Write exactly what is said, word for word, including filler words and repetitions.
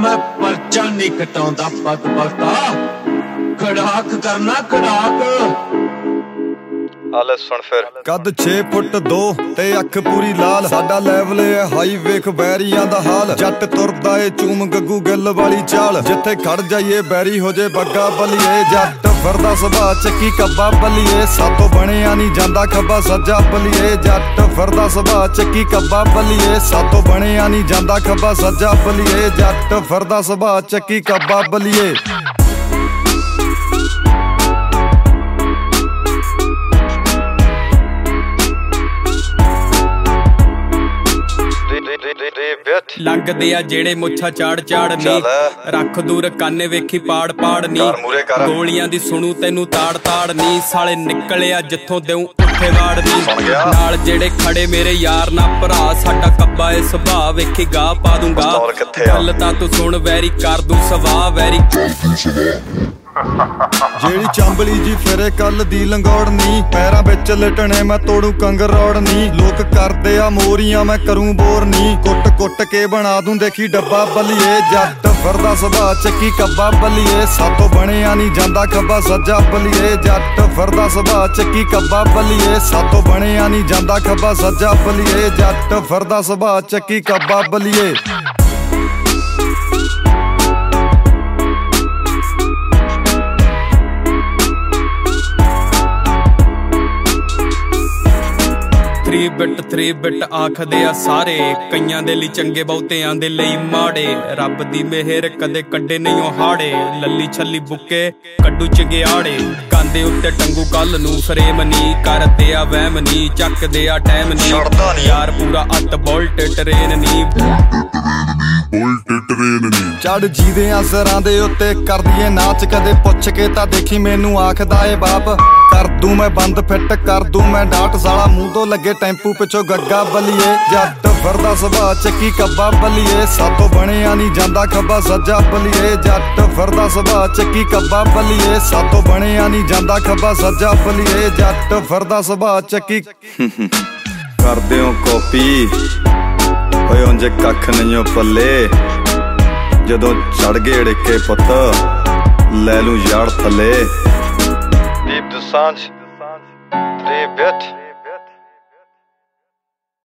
मैं परचा नहीं कटाउंदा पत पता खड़ाक करना खड़ाक आले सुन फिर कद छे फुट दो ते अख पूरी लाल साडा लेवल है हाई वेख बैरियां दा हाल जट तुरदा ए चूम गग्गू गिल वाली चाल जिथे खड़ जाइए बैरी हो जे बग्गा बलिए जट फिरदा सुभा चक्की कब्बा बलिए सातों बनिया नहीं जांदा खब्बा सज्जा बलिए जट फिरदा सुभा चक्की कब्बा बलिए सातों बनिया नहीं जांदा खब्बा सज्जा बलिए जट फिरदा सुभा चक्की कब्बा बलिए लंघदे आ जेड़े मुच्छा चाड़ चाड़ नी रख दूर काने वेखी पाड़ पाड़ नी गोलियां दी सुनू तेनू ताड़ ताड़ नी साले निकले आ जिथों देऊं उठे वाड़ नी नाल जेड़े खड़े मेरे यार ना भरा साडा कब्बा ए सुभाऽ वेखी गाह पा दूंगा गल तां तू सुन वैरी कर दूं सवाह वैरी जेड़ी चांबली जी फिरे कल दी लंगौड़ नी पैरां विच लटने मैं तोड़ू कंगरौड़ नी लोक करदे आ मोरियां मैं करूं बोर नी कुट कुट के बना दूं देखी डब्बा बलिए जट फिरदा सुभाऽ चक्की कब्बा बलिए सातों बनिया नहीं जांदा खब्बा सज्जा बलिए जट फिरदा सुभाऽ चक्की कब्बा बलिए सातों बनिया नहीं जांदा खब्बा सज्जा बलिए जट फिरदा सुभाऽ चक्की कब्बा बलिए थ्री बिट थ्री बिट आखदे आ सारे कईयां दे लई चंगे बहुतियां दे लई माड़े रब दी मेहर कदे कड्डे नहीं ओ हाड़े लल्ली छल्ली बुक्के कड्डू चंगियाड़े कांदे उत्ते टंगू कल नू फ्रेम नी करदे आ वहम नी चकदे आ टैम नी यार पूरा अत बुलट ट्रेन नी चढ़ जीदे आ सरां दे उत्ते कर दिए नाच कदे पुछ के तां देखी मैनू आखदा ए बाप कर दूं मैं बंद फिट कर दूं मैं डाट साला मूंह तो लगे टैंपू पिछो गग्गा बलिए जट फिरदा सुभाऽ चक्की कब्बा बलिए सातों बनिया नहीं जांदा खब्बा सज्जा बलिए जट फिरदा सुभाऽ चक्की कब्बा बलिए सातों बनिया नहीं जांदा खब्बा सज्जा बलिए जट फिरदा सुभाऽ चक्की कर दिओ कॉपी होए उंजे कख नहीं पल्ले जदों चढ़ गए ड़िके पुत्त लै लूं यार थले दीप दोसांझ थ्री बिट